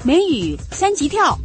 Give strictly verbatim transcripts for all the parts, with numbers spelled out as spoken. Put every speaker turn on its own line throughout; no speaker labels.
美语三级跳。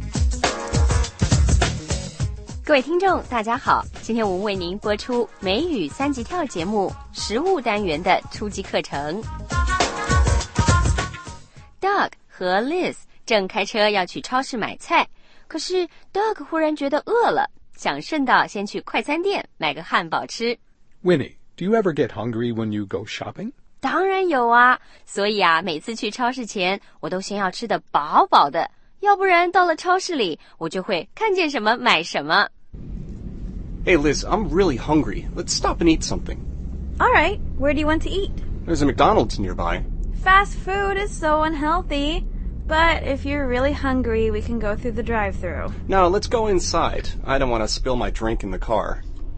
各位听众大家好，今天我们为您播出美语三级跳节目食物单元的初级课程。Doug 和 Liz 正开车要去超市买菜，可是 Doug 忽然觉得饿了，想顺道先去快餐店买个汉堡吃。
Winnie, do you ever get hungry when you go shopping?
当然有啊，所以啊，每次去超市前我都先要吃得饱饱的，要不然到了超市里我就会看见什么买什么。
Hey Liz, I'm really hungry. Let's stop and eat something.
All right, where do you want to eat?
There's a McDonald's nearby.
Fast food is so unhealthy. But if you're really hungry, we can go through the drive-thru.
No, let's go inside. I don't want to spill my drink in the car.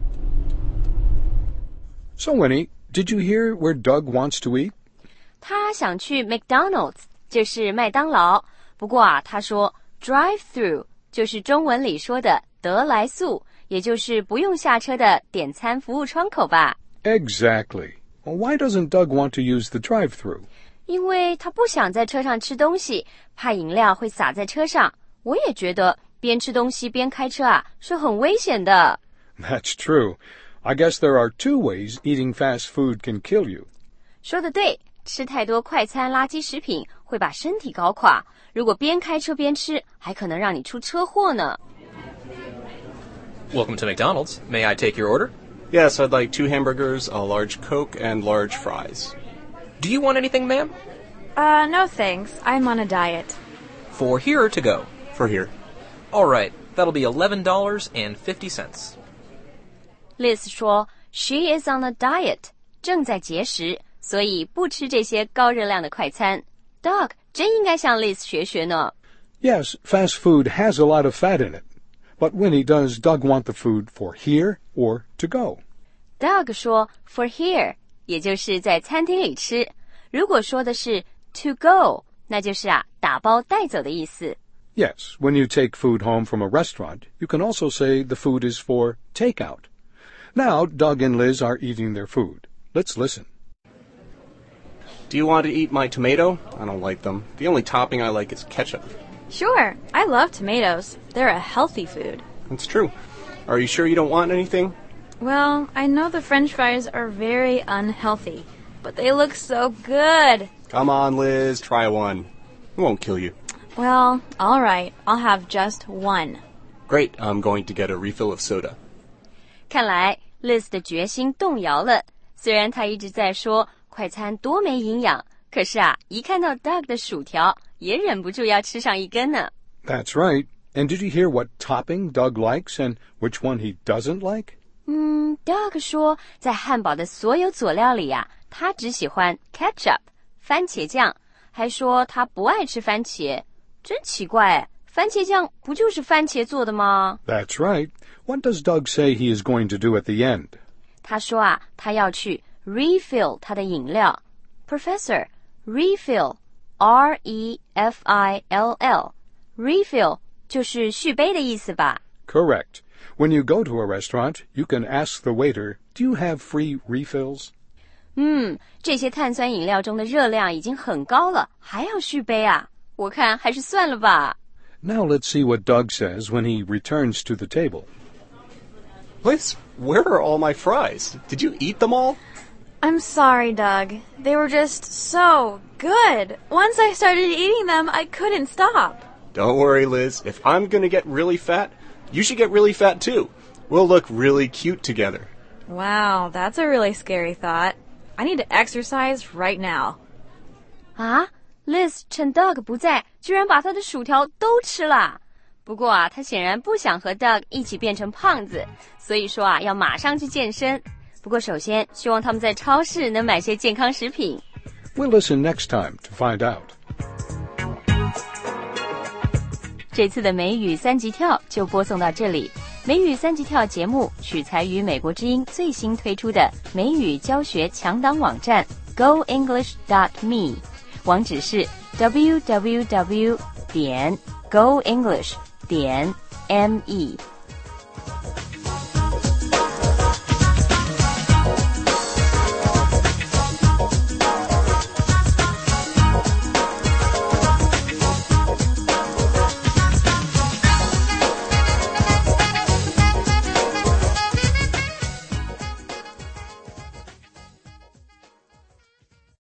So, Winnie, did you hear where Doug wants to eat?
他想去 McDonald's， 就是麦当劳。不过啊，他说 drive-thru 就是中文里说的得来速，也就是不用下车的点餐服务窗口吧。
Exactly. Well, why doesn't Doug want to use the drive-thru?
因为他不想在车上吃东西，怕饮料会洒在车上。我也觉得边吃东西边开车啊，是很危险的。
That's true. I guess there are two ways eating fast food can kill you.
说得对，吃太多快餐垃圾食品会把身体搞垮，如果边开车边吃，还可能让你出车祸呢。
Welcome to McDonald's. May I take your order?
Yes, I'd like two hamburgers, a large Coke, and large fries.
Do you want anything, ma'am?
Uh, no thanks. I'm on a diet.
For here or to go?
For here.
All right, that'll be eleven dollars and fifty cents.
Liz 说 She is on a diet, 正在节食，所以不吃这些高热量的快餐。 Doug 真应该向 Liz 学学呢。
Yes, fast food has a lot of fat in it. But Winnie, does Doug want the food for here or to go?
Doug 说 For here, 也就是在餐厅里吃。如果说的是 to go, 那就是啊打包带走的意思。
Yes, when you take food home from a restaurant, you can also say the food is for takeout. Now, Doug and Liz are eating their food. Let's listen.
Do you want to eat my tomato? I don't like them. The only topping I like is ketchup.
Sure, I love tomatoes. They're a healthy food.
That's true. Are you sure you don't want anything?
Well, I know the French fries are very unhealthy, but they look so good.
Come on, Liz, try one. It won't kill you.
Well, all right, I'll have just one.
Great, I'm going to get a refill of soda.
看来 Liz 的决心动摇了。虽然她一直在说快餐多没营养，可是啊，一看到 Doug 的薯条，也忍不住要吃上一根呢。
That's right. And did you hear what topping Doug likes and which one he doesn't like?
嗯 Doug 说在汉堡的所有佐料里啊，他只喜欢 ketchup 番茄酱，还说他不爱吃番茄。真奇怪，番茄酱不就是番茄做的吗？
That's right. What does Doug say he is going to do at the end?
他说啊，他要去 refill 他的饮料。 Professor, refill, R E F I L L, refill 就是续杯的意思吧？
Correct. When you go to a restaurant, you can ask the waiter, do you have free refills?
嗯，这些碳酸饮料中的热量已经很高了，还要续杯啊？我看还是算了吧。
Now let's see what Doug says when he returns to the table.
Liz, where are all my fries? Did you eat them all?
I'm sorry, Doug. They were just so good. Once I started eating them, I couldn't stop.
Don't worry, Liz. If I'm going to get really fat, you should get really fat too. We'll look really cute together.
Wow, that's a really scary thought. I need to exercise right now.
啊 Liz 趁 Doug 不在，居然把他的薯条都吃了。不过啊，他显然不想和 Doug 一起变成胖子，所以说啊，要马上去健身。不过首先，希望他们在超市能买些健康食品。
We'll listen next time to find out.
这次的美语三级跳就播送到这里。美语三级跳节目取材于美国之音最新推出的美语教学强档网站 go english dot me， 网址是 double-u double-u double-u 点 go english 点 me。